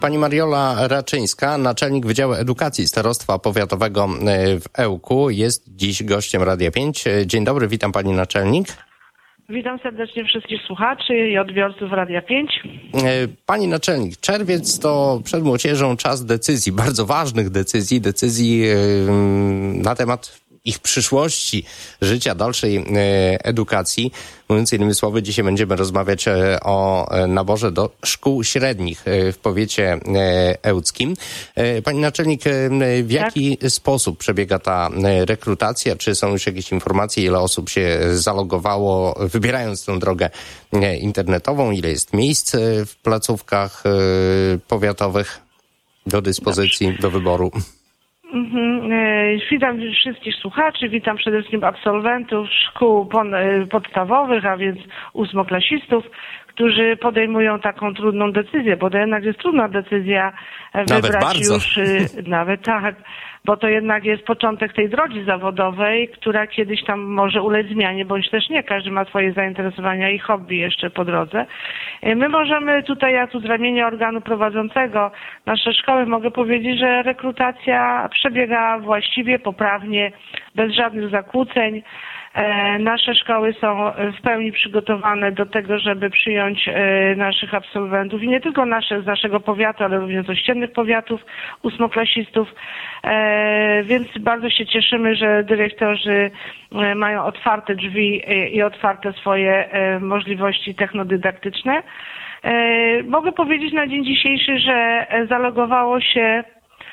Pani Mariola Raczyńska, naczelnik Wydziału Edukacji Starostwa Powiatowego w Ełku, jest dziś gościem Radia 5. Dzień dobry, witam pani naczelnik. Witam serdecznie wszystkich słuchaczy i odbiorców Radia 5. Pani naczelnik, czerwiec to przed młodzieżą czas decyzji, bardzo ważnych decyzji na temat ich przyszłości, życia, dalszej edukacji. Mówiąc innymi słowy, dzisiaj będziemy rozmawiać o naborze do szkół średnich w powiecie ełckim. Pani naczelnik, w jaki sposób przebiega ta rekrutacja? Czy są już jakieś informacje, ile osób się zalogowało, wybierając tę drogę internetową? Ile jest miejsc w placówkach powiatowych do dyspozycji, do wyboru? Witam wszystkich słuchaczy, witam przede wszystkim absolwentów szkół podstawowych, a więc ósmoklasistów, którzy podejmują taką trudną decyzję, bo to jednak jest trudna decyzja wybrać już, nawet tak, bo to jednak jest początek tej drogi zawodowej, która kiedyś tam może ulec zmianie, bądź też nie, każdy ma swoje zainteresowania i hobby jeszcze po drodze. My możemy tutaj, ja tu z ramienia organu prowadzącego nasze szkoły mogę powiedzieć, że rekrutacja przebiega właściwie, poprawnie, bez żadnych zakłóceń. Nasze szkoły są w pełni przygotowane do tego, żeby przyjąć naszych absolwentów i nie tylko z naszego powiatu, ale również z ościennych powiatów, ósmoklasistów. Więc bardzo się cieszymy, że dyrektorzy mają otwarte drzwi i otwarte swoje możliwości technodydaktyczne. Mogę powiedzieć na dzień dzisiejszy, że zalogowało się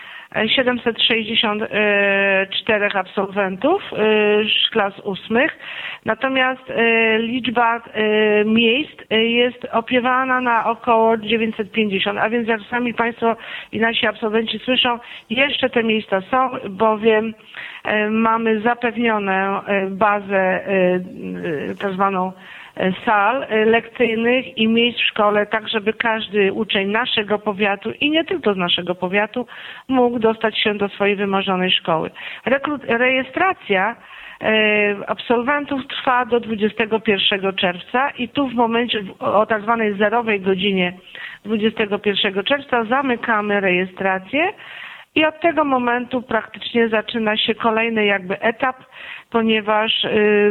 764 absolwentów klas 8. Natomiast liczba miejsc jest opiewana na około 950, a więc jak sami Państwo i nasi absolwenci słyszą, jeszcze te miejsca są, bowiem mamy zapewnioną bazę tak zwaną sal lekcyjnych i miejsc w szkole, tak żeby każdy uczeń naszego powiatu i nie tylko z naszego powiatu mógł dostać się do swojej wymarzonej szkoły. Rejestracja absolwentów trwa do 21 czerwca i tu w momencie o tak zwanej zerowej godzinie 21 czerwca zamykamy rejestrację i od tego momentu praktycznie zaczyna się kolejny jakby etap, ponieważ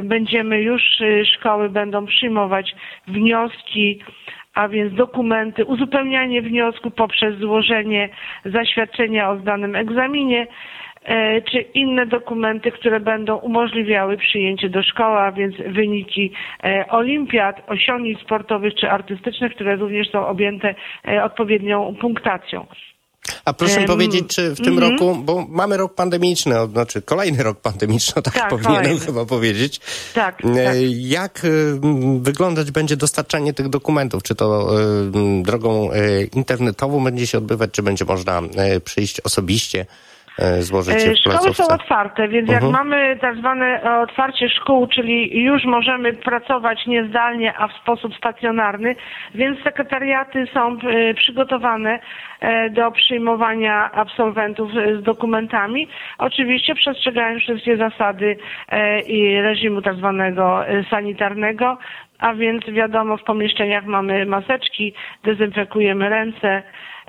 szkoły będą przyjmować wnioski, a więc dokumenty, uzupełnianie wniosku poprzez złożenie zaświadczenia o zdanym egzaminie, czy inne dokumenty, które będą umożliwiały przyjęcie do szkoły, a więc wyniki olimpiad, osiągnięć sportowych czy artystycznych, które również są objęte odpowiednią punktacją. A proszę mi powiedzieć, czy w tym roku, bo mamy rok pandemiczny, znaczy kolejny rok pandemiczny, tak powinienem chyba powiedzieć. Tak. Jak wyglądać będzie dostarczanie tych dokumentów? Czy to drogą internetową będzie się odbywać, czy będzie można przyjść osobiście? Złożyć je w placówce. Szkoły są otwarte, więc jak mamy tak zwane otwarcie szkół, czyli już możemy pracować nie zdalnie, a w sposób stacjonarny, więc sekretariaty są przygotowane do przyjmowania absolwentów z dokumentami. Oczywiście przestrzegając wszystkie zasady i reżimu tak zwanego sanitarnego, a więc wiadomo, w pomieszczeniach mamy maseczki, dezynfekujemy ręce,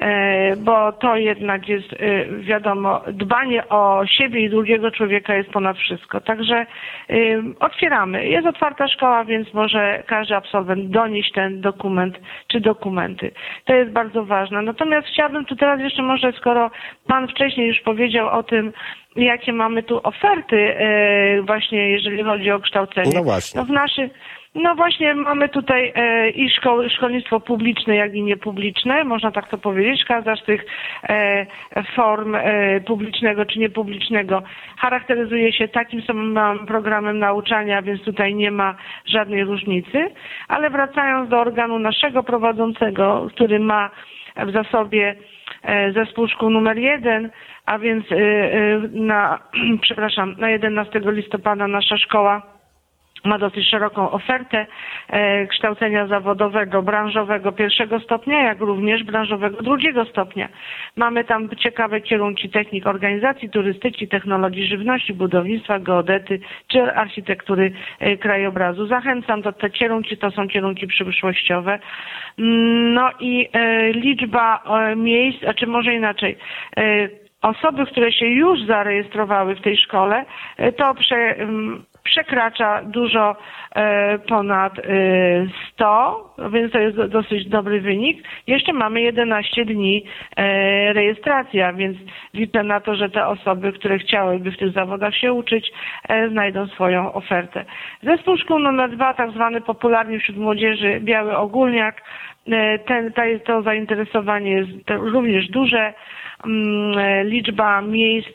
bo to jednak jest, wiadomo, dbanie o siebie i drugiego człowieka jest ponad wszystko. Także otwieramy. Jest otwarta szkoła, więc może każdy absolwent donieść ten dokument czy dokumenty. To jest bardzo ważne. Natomiast chciałabym tu teraz jeszcze może, skoro Pan wcześniej już powiedział o tym, jakie mamy tu oferty właśnie, jeżeli chodzi o kształcenie. No właśnie. No właśnie mamy tutaj i szkolnictwo publiczne, jak i niepubliczne, można tak to powiedzieć. Każda z tych form publicznego czy niepublicznego charakteryzuje się takim samym programem nauczania, więc tutaj nie ma żadnej różnicy. Ale wracając do organu naszego prowadzącego, który ma w zasobie zespół szkół numer 1, a więc na 11 listopada nasza szkoła ma dosyć szeroką ofertę kształcenia zawodowego, branżowego pierwszego stopnia, jak również branżowego drugiego stopnia. Mamy tam ciekawe kierunki technik organizacji, turystyki, technologii żywności, budownictwa, geodety czy architektury krajobrazu. Zachęcam, te kierunki to są kierunki przyszłościowe. No i liczba miejsc, a czy może inaczej, osoby, które się już zarejestrowały w tej szkole, to przekracza dużo ponad 100, więc to jest dosyć dobry wynik. Jeszcze mamy 11 dni rejestracji, więc liczę na to, że te osoby, które chciałyby w tych zawodach się uczyć, znajdą swoją ofertę. Zespół szkół nr 2, tak zwany popularnie wśród młodzieży Biały Ogólniak, to zainteresowanie jest również duże. Liczba miejsc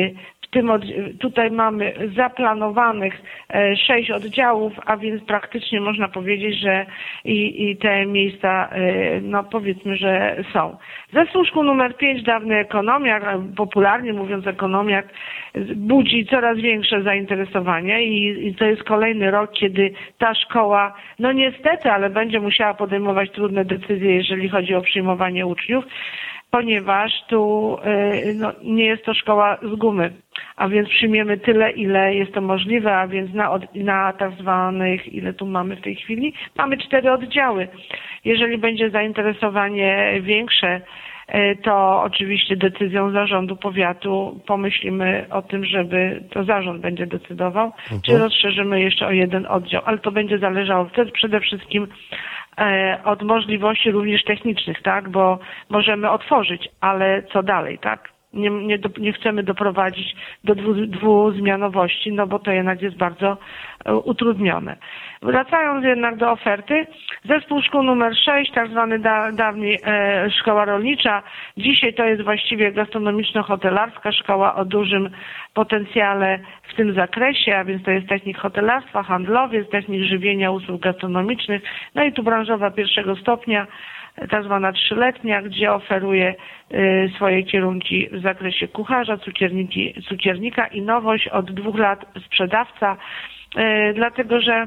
tutaj mamy zaplanowanych 6 oddziałów, a więc praktycznie można powiedzieć, że i te miejsca, no powiedzmy, że są. Zespół szkół nr 5, dawny ekonomiak, popularnie mówiąc ekonomiak, budzi coraz większe zainteresowanie i to jest kolejny rok, kiedy ta szkoła, no niestety, ale będzie musiała podejmować trudne decyzje, jeżeli chodzi o przyjmowanie uczniów, ponieważ tu nie jest to szkoła z gumy, a więc przyjmiemy tyle, ile jest to możliwe, a więc na tak zwanych, ile tu mamy w tej chwili, mamy 4 oddziały. Jeżeli będzie zainteresowanie większe, to oczywiście decyzją zarządu powiatu pomyślimy o tym, żeby to zarząd będzie decydował, czy rozszerzymy jeszcze o 1 oddział, ale to będzie zależało wtedy przede wszystkim od możliwości również technicznych, tak, bo możemy otworzyć, ale co dalej, tak? Nie chcemy doprowadzić do dwuzmianowości, no bo to jednak jest bardzo utrudnione. Wracając jednak do oferty, zespół szkół nr 6, tak zwany dawniej szkoła rolnicza, dzisiaj to jest właściwie gastronomiczno-hotelarska szkoła o dużym potencjale w tym zakresie, a więc to jest technik hotelarstwa, handlowiec, technik żywienia, usług gastronomicznych, no i tu branżowa pierwszego stopnia, tak zwana 3-letnia, gdzie oferuje swoje kierunki w zakresie kucharza, cukiernika i nowość od 2 lat sprzedawca, dlatego że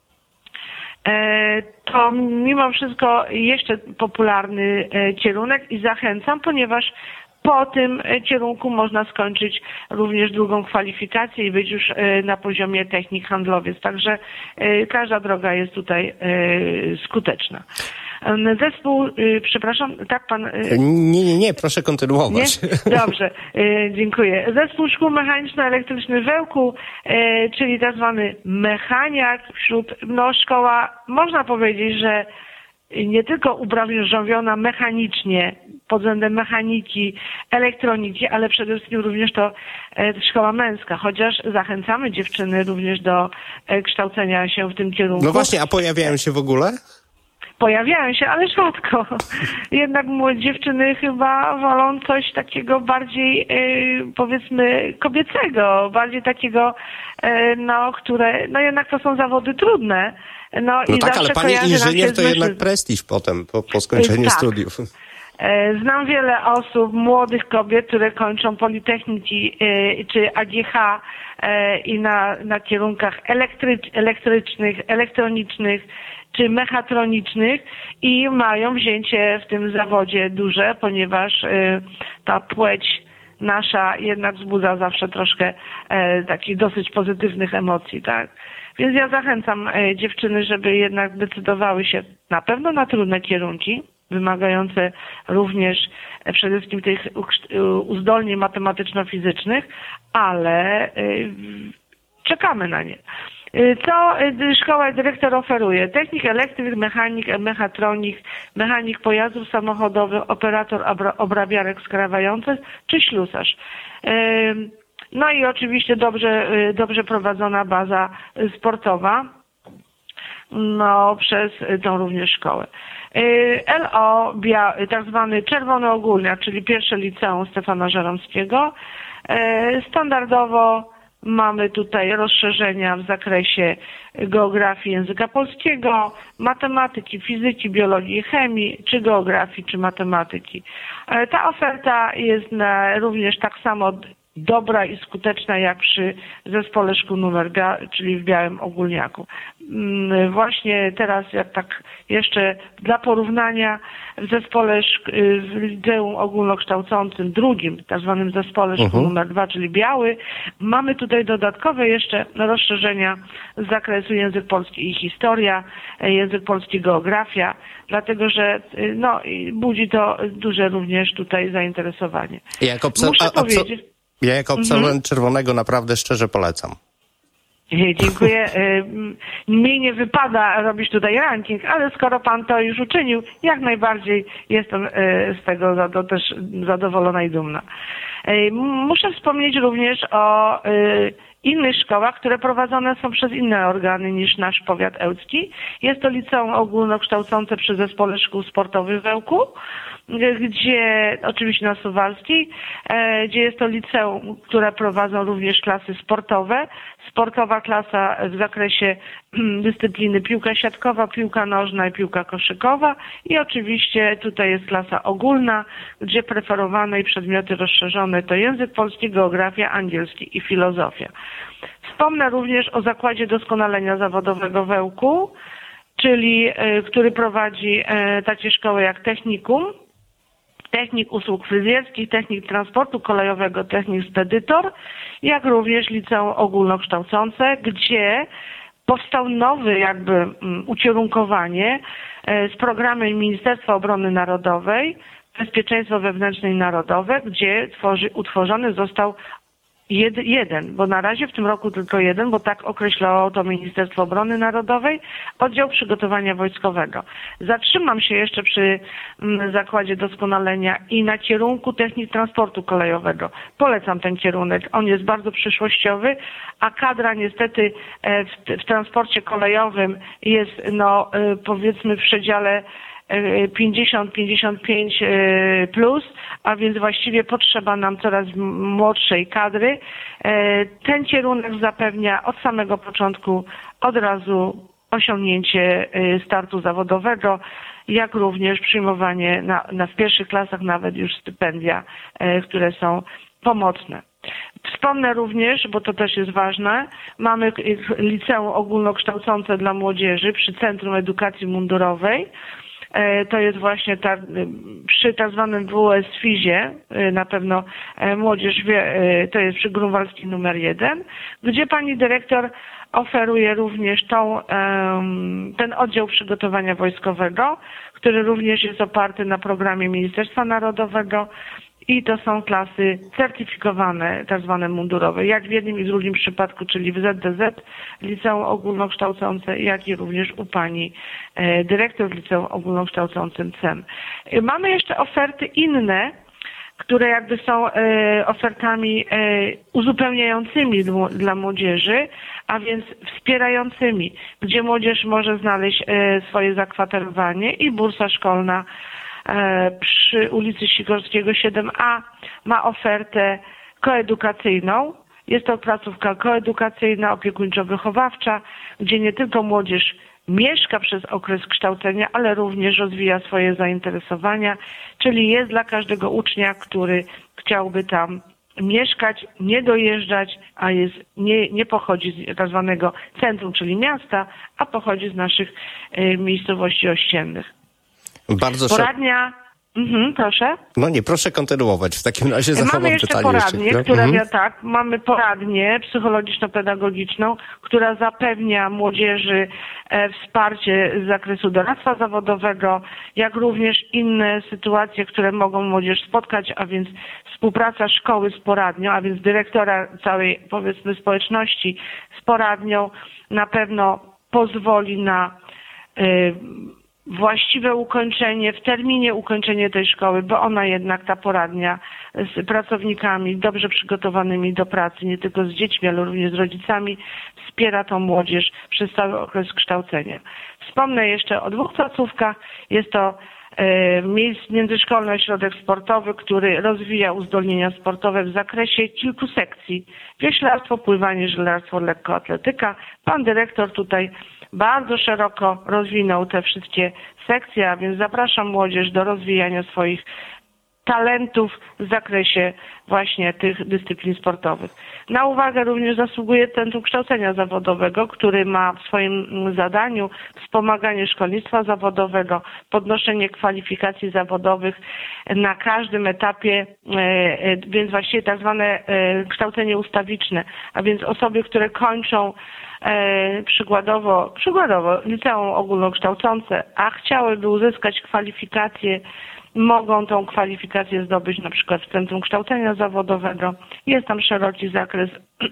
to mimo wszystko jeszcze popularny kierunek i zachęcam, ponieważ po tym kierunku można skończyć również drugą kwalifikację i być już na poziomie technik handlowiec. Także każda droga jest tutaj skuteczna. Zespół, przepraszam, tak pan... Nie, proszę kontynuować. Nie? Dobrze, dziękuję. Zespół szkół mechaniczno-elektryczny w Ełku, czyli tak zwany mechaniak szkoła, można powiedzieć, że nie tylko ubranżowiona mechanicznie pod względem mechaniki, elektroniki, ale przede wszystkim również to szkoła męska, chociaż zachęcamy dziewczyny również do kształcenia się w tym kierunku. No właśnie, a pojawiają się w ogóle? Pojawiają się, ale rzadko. Jednak młode dziewczyny chyba wolą coś takiego bardziej, powiedzmy, kobiecego, bardziej takiego, które, jednak to są zawody trudne. No i tak, ale pani inżynier to jednak prestiż potem, po skończeniu studiów. Znam wiele osób, młodych kobiet, które kończą politechniki czy AGH i na kierunkach elektrycznych, elektronicznych czy mechatronicznych i mają wzięcie w tym zawodzie duże, ponieważ ta płeć nasza jednak wzbudza zawsze troszkę takich dosyć pozytywnych emocji, tak? Więc ja zachęcam dziewczyny, żeby jednak decydowały się na pewno na trudne kierunki, wymagające również przede wszystkim tych uzdolnień matematyczno-fizycznych, ale czekamy na nie. Co szkoła i dyrektor oferuje? Technik, elektryk, mechanik, mechatronik, mechanik pojazdów samochodowych, operator obrabiarek skrawających czy ślusarz. No i oczywiście dobrze prowadzona baza sportowa, przez tą również szkołę. LO, tak zwany Czerwony Ogólniak, czyli pierwsze liceum Stefana Żeromskiego. Standardowo mamy tutaj rozszerzenia w zakresie geografii języka polskiego, matematyki, fizyki, biologii, chemii, czy geografii, czy matematyki. Ta oferta jest również tak samo dobra i skuteczna jak przy zespole szkół numer 2, czyli w Białym Ogólniaku. Właśnie teraz, jak tak jeszcze dla porównania, w zespole w liceum ogólnokształcącym, drugim, tak zwanym zespole szkół numer 2, czyli Biały, mamy tutaj dodatkowe jeszcze rozszerzenia z zakresu język polski i historia, język polski, geografia, dlatego że no, budzi to duże również tutaj zainteresowanie. Muszę powiedzieć... Ja jako absolwent Czerwonego naprawdę szczerze polecam. Dziękuję. Mnie nie wypada robić tutaj ranking, ale skoro pan to już uczynił, jak najbardziej jestem z tego też zadowolona i dumna. Muszę wspomnieć również o innych szkołach, które prowadzone są przez inne organy niż nasz powiat ełcki. Jest to liceum ogólnokształcące przy Zespole Szkół Sportowych w Ełku, gdzie oczywiście na Suwalskiej, gdzie jest to liceum, które prowadzą również klasy sportowe. Sportowa klasa w zakresie dyscypliny piłka siatkowa, piłka nożna i piłka koszykowa i oczywiście tutaj jest klasa ogólna, gdzie preferowane i przedmioty rozszerzone to język polski, geografia, angielski i filozofia. Wspomnę również o Zakładzie Doskonalenia Zawodowego w Ełku, czyli który prowadzi takie szkoły jak technikum, technik usług fryzjerskich, technik transportu kolejowego, technik spedytor, jak również liceum ogólnokształcące, gdzie powstał nowy jakby ukierunkowanie z programem Ministerstwa Obrony Narodowej, Bezpieczeństwo Wewnętrzne i Narodowe, gdzie utworzony został jeden, bo na razie w tym roku tylko jeden, bo tak określało to Ministerstwo Obrony Narodowej, oddział przygotowania wojskowego. Zatrzymam się jeszcze przy Zakładzie Doskonalenia i na kierunku technik transportu kolejowego. Polecam ten kierunek, on jest bardzo przyszłościowy, a kadra niestety w transporcie kolejowym jest no powiedzmy w przedziale 50-55 plus, a więc właściwie potrzeba nam coraz młodszej kadry. Ten kierunek zapewnia od samego początku od razu osiągnięcie startu zawodowego, jak również przyjmowanie w pierwszych klasach nawet już stypendia, które są pomocne. Wspomnę również, bo to też jest ważne, mamy liceum ogólnokształcące dla młodzieży przy Centrum Edukacji Mundurowej. To jest właśnie przy tak zwanym WSFiZ-ie, na pewno młodzież wie, to jest przy Grunwaldzkiej numer 1, gdzie pani dyrektor oferuje również ten oddział przygotowania wojskowego, który również jest oparty na programie Ministerstwa Narodowego i to są klasy certyfikowane, tak zwane mundurowe, jak w jednym i w drugim przypadku, czyli w ZDZ, liceum ogólnokształcące, jak i również u pani dyrektor w liceum ogólnokształcącym CEM. Mamy jeszcze oferty inne, które jakby są ofertami uzupełniającymi dla młodzieży, a więc wspierającymi, gdzie młodzież może znaleźć swoje zakwaterowanie i bursa szkolna przy ulicy Sikorskiego 7A ma ofertę koedukacyjną. Jest to placówka koedukacyjna, opiekuńczo-wychowawcza, gdzie nie tylko młodzież mieszka przez okres kształcenia, ale również rozwija swoje zainteresowania, czyli jest dla każdego ucznia, który chciałby tam mieszkać, nie dojeżdżać, a nie pochodzi z tak zwanego centrum, czyli miasta, a pochodzi z naszych miejscowości ościennych. Poradnia. Proszę. No nie, proszę kontynuować. W takim razie zachowam mamy jeszcze pytanie. Poradnię, która mamy poradnię psychologiczno-pedagogiczną, która zapewnia młodzieży wsparcie z zakresu doradztwa zawodowego, jak również inne sytuacje, które mogą młodzież spotkać, a więc współpraca szkoły z poradnią, a więc dyrektora całej, powiedzmy, społeczności z poradnią na pewno pozwoli na właściwe ukończenie, w terminie ukończenie tej szkoły, bo ona jednak, ta poradnia z pracownikami dobrze przygotowanymi do pracy, nie tylko z dziećmi, ale również z rodzicami, wspiera tą młodzież przez cały okres kształcenia. Wspomnę jeszcze o 2 placówkach. Jest to międzyszkolny ośrodek sportowy, który rozwija uzdolnienia sportowe w zakresie kilku sekcji. Wioślarstwo, pływanie, żeglarstwo, lekkoatletyka. Pan dyrektor tutaj bardzo szeroko rozwinął te wszystkie sekcje, a więc zapraszam młodzież do rozwijania swoich talentów w zakresie właśnie tych dyscyplin sportowych. Na uwagę również zasługuje Centrum Kształcenia Zawodowego, który ma w swoim zadaniu wspomaganie szkolnictwa zawodowego, podnoszenie kwalifikacji zawodowych na każdym etapie, więc właściwie tak zwane kształcenie ustawiczne, a więc osoby, które kończą przykładowo liceum ogólnokształcące, a chciałyby uzyskać kwalifikację, mogą tą kwalifikację zdobyć na przykład w Centrum Kształcenia Zawodowego. Jest tam szeroki zakres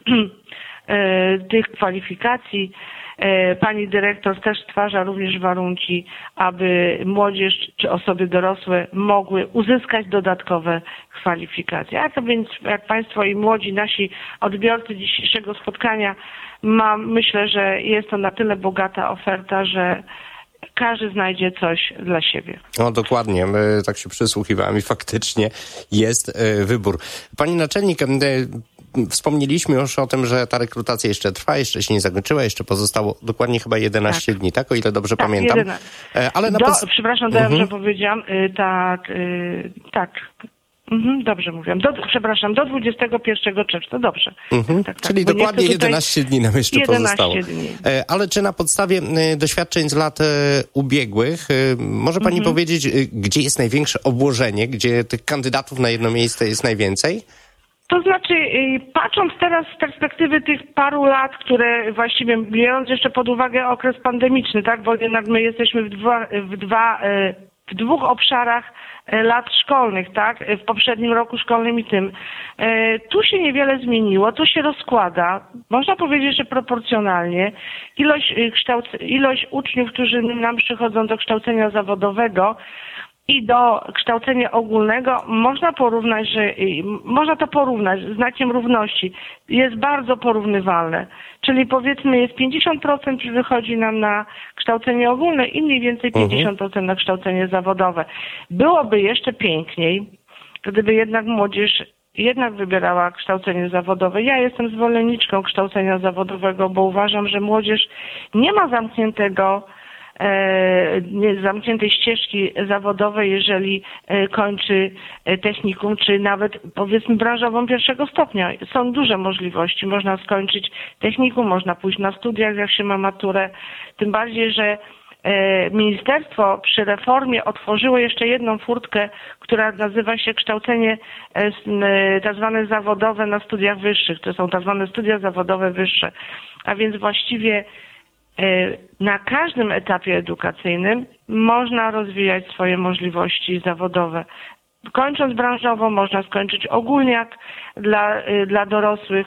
tych kwalifikacji. Pani dyrektor też stwarza również warunki, aby młodzież czy osoby dorosłe mogły uzyskać dodatkowe kwalifikacje. A to więc, jak Państwo i młodzi nasi odbiorcy dzisiejszego spotkania, myślę, że jest to na tyle bogata oferta, że każdy znajdzie coś dla siebie. No dokładnie, tak się przysłuchiwałem i faktycznie jest wybór. Pani naczelnik, wspomnieliśmy już o tym, że ta rekrutacja jeszcze trwa, jeszcze się nie zakończyła, jeszcze pozostało dokładnie chyba 11 dni, tak? O ile dobrze pamiętam. 11. Ale przepraszam, dobrze powiedziałam. Tak. Dobrze mówiłam. Do 21 czerwca, dobrze. Tak. Czyli dokładnie 11 dni nam jeszcze 11 pozostało. Dni. Ale czy na podstawie doświadczeń z lat ubiegłych może Pani powiedzieć, gdzie jest największe obłożenie, gdzie tych kandydatów na jedno miejsce jest najwięcej? To znaczy, patrząc teraz z perspektywy tych paru lat, które właściwie, biorąc jeszcze pod uwagę okres pandemiczny, tak, bo jednak my jesteśmy w dwóch obszarach lat szkolnych, tak, w poprzednim roku szkolnym i tym. Tu się niewiele zmieniło, tu się rozkłada, można powiedzieć, że proporcjonalnie. Ilość uczniów, którzy nam przychodzą do kształcenia zawodowego i do kształcenia ogólnego, można to porównać z znakiem równości. Jest bardzo porównywalne. Czyli powiedzmy jest 50% wychodzi nam na kształcenie ogólne i mniej więcej 50% na kształcenie zawodowe. Byłoby jeszcze piękniej, gdyby jednak młodzież wybierała kształcenie zawodowe. Ja jestem zwolenniczką kształcenia zawodowego, bo uważam, że młodzież nie ma zamkniętej ścieżki zawodowej, jeżeli kończy technikum, czy nawet powiedzmy branżową pierwszego stopnia. Są duże możliwości. Można skończyć technikum, można pójść na studiach, jak się ma maturę. Tym bardziej, że ministerstwo przy reformie otworzyło jeszcze jedną furtkę, która nazywa się kształcenie tak zwane zawodowe na studiach wyższych. To są tak zwane studia zawodowe wyższe. A więc właściwie na każdym etapie edukacyjnym można rozwijać swoje możliwości zawodowe. Kończąc branżowo można skończyć ogólniak dla dorosłych,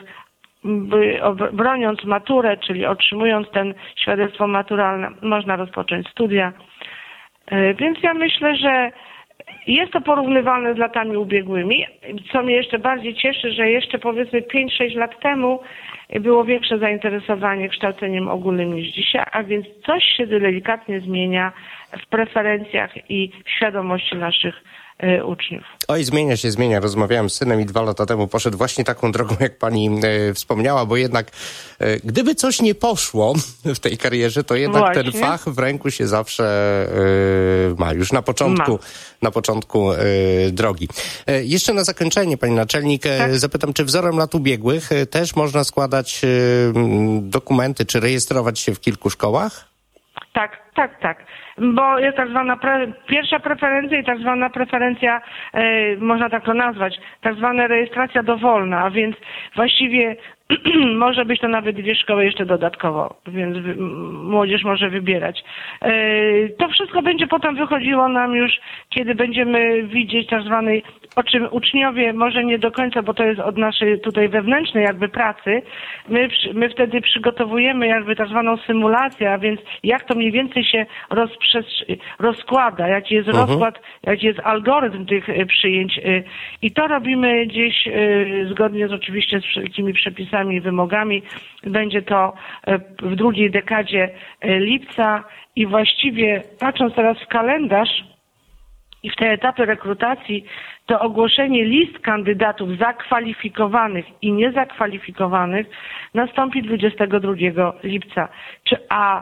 broniąc maturę, czyli otrzymując ten świadectwo maturalne, można rozpocząć studia. Więc ja myślę, że jest to porównywalne z latami ubiegłymi. Co mnie jeszcze bardziej cieszy, że jeszcze powiedzmy 5-6 lat temu było większe zainteresowanie kształceniem ogólnym niż dzisiaj, a więc coś się delikatnie zmienia w preferencjach i w świadomości naszych uczniów. Oj, zmienia. Rozmawiałem z synem i 2 lata temu poszedł właśnie taką drogą, jak pani wspomniała, bo jednak gdyby coś nie poszło w tej karierze, to jednak właśnie ten fach w ręku się zawsze ma, już na początku drogi. Jeszcze na zakończenie, pani naczelnik, zapytam, czy wzorem lat ubiegłych też można składać dokumenty, czy rejestrować się w kilku szkołach? Tak. Bo jest tak zwana pierwsza preferencja i tak zwana preferencja, można tak to nazwać, tak zwana rejestracja dowolna, a więc właściwie może być to nawet 2 szkoły jeszcze dodatkowo, więc młodzież może wybierać. To wszystko będzie potem wychodziło nam już, kiedy będziemy widzieć tak zwanej, o czym uczniowie może nie do końca, bo to jest od naszej tutaj wewnętrznej jakby pracy. My wtedy przygotowujemy jakby tak zwaną symulację, a więc jak to mniej więcej się rozkłada, jaki jest rozkład, jaki jest algorytm tych przyjęć. I to robimy gdzieś zgodnie oczywiście z wszelkimi przepisami i wymogami. Będzie to w drugiej dekadzie lipca i właściwie patrząc teraz w kalendarz i w te etapy rekrutacji, to ogłoszenie list kandydatów zakwalifikowanych i niezakwalifikowanych nastąpi 22 lipca. A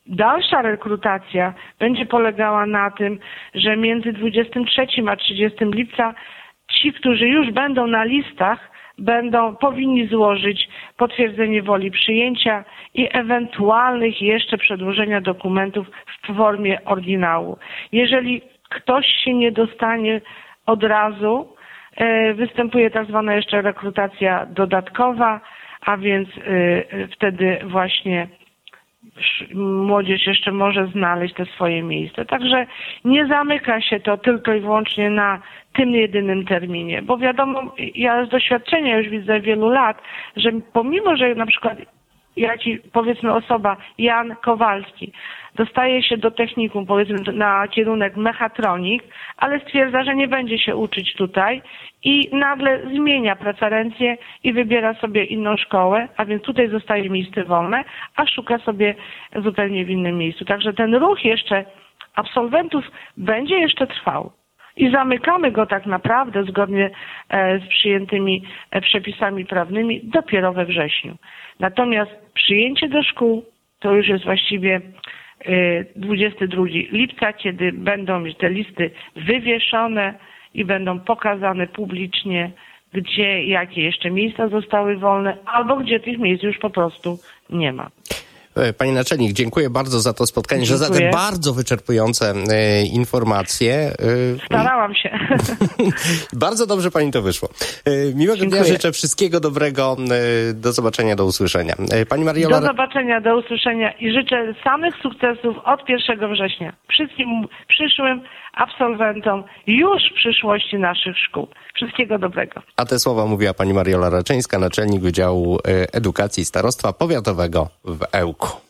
dalsza rekrutacja będzie polegała na tym, że między 23 a 30 lipca ci, którzy już będą na listach, powinni złożyć potwierdzenie woli przyjęcia i ewentualnych jeszcze przedłożenia dokumentów w formie oryginału. Jeżeli ktoś się nie dostanie od razu, występuje tak zwana jeszcze rekrutacja dodatkowa, a więc wtedy właśnie młodzież jeszcze może znaleźć te swoje miejsce. Także nie zamyka się to tylko i wyłącznie na tym jedynym terminie, bo wiadomo, ja z doświadczenia już widzę wielu lat, że pomimo, że na przykład powiedzmy osoba Jan Kowalski dostaje się do technikum, powiedzmy na kierunek mechatronik, ale stwierdza, że nie będzie się uczyć tutaj i nagle zmienia preferencje i wybiera sobie inną szkołę, a więc tutaj zostaje miejsce wolne, a szuka sobie zupełnie w innym miejscu. Także ten ruch jeszcze absolwentów będzie jeszcze trwał. I zamykamy go tak naprawdę zgodnie z przyjętymi przepisami prawnymi dopiero we wrześniu. Natomiast przyjęcie do szkół to już jest właściwie 22 lipca, kiedy będą te listy wywieszone i będą pokazane publicznie, gdzie jakie jeszcze miejsca zostały wolne, albo gdzie tych miejsc już po prostu nie ma. Pani naczelnik, dziękuję bardzo za to spotkanie, że za te bardzo wyczerpujące informacje. Starałam się. Bardzo dobrze pani to wyszło. Miłego dnia życzę, wszystkiego dobrego. Do zobaczenia, do usłyszenia. Pani Mariola... Do zobaczenia, do usłyszenia i życzę samych sukcesów od 1 września. Wszystkim przyszłym absolwentom już w przyszłości naszych szkół. Wszystkiego dobrego. A te słowa mówiła pani Mariola Raczyńska, naczelnik Wydziału Edukacji Starostwa Powiatowego w Ełku.